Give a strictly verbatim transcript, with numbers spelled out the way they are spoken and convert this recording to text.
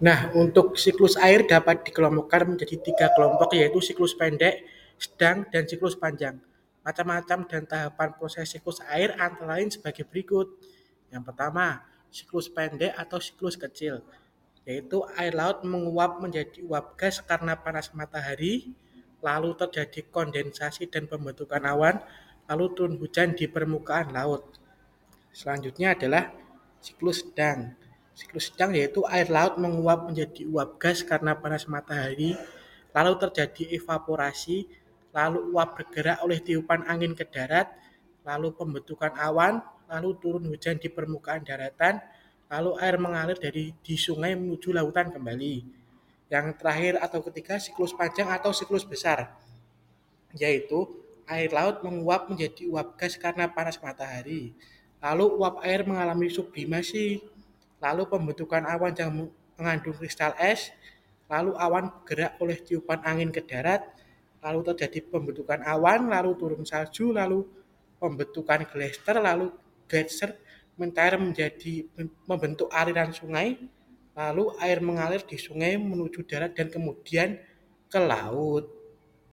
Nah, untuk siklus air dapat dikelompokkan menjadi tiga kelompok, yaitu siklus pendek, sedang, dan siklus panjang. Macam-macam dan tahapan proses siklus air antara lain sebagai berikut. Yang pertama, siklus pendek atau siklus kecil, yaitu air laut menguap menjadi uap gas karena panas matahari, lalu terjadi kondensasi dan pembentukan awan, lalu turun hujan di permukaan laut. Selanjutnya adalah siklus sedang. Siklus sedang yaitu air laut menguap menjadi uap gas karena panas matahari, lalu terjadi evaporasi, lalu uap bergerak oleh tiupan angin ke darat, lalu pembentukan awan, lalu turun hujan di permukaan daratan, lalu air mengalir dari di sungai menuju lautan kembali. Yang terakhir atau ketiga siklus panjang atau siklus besar, yaitu air laut menguap menjadi uap gas karena panas matahari. Lalu uap air mengalami sublimasi, lalu pembentukan awan yang mengandung kristal es, lalu awan bergerak oleh tiupan angin ke darat, lalu terjadi pembentukan awan, lalu turun salju, lalu pembentukan glacier, lalu glacier mencair menjadi membentuk aliran sungai, lalu air mengalir di sungai menuju darat dan kemudian ke laut.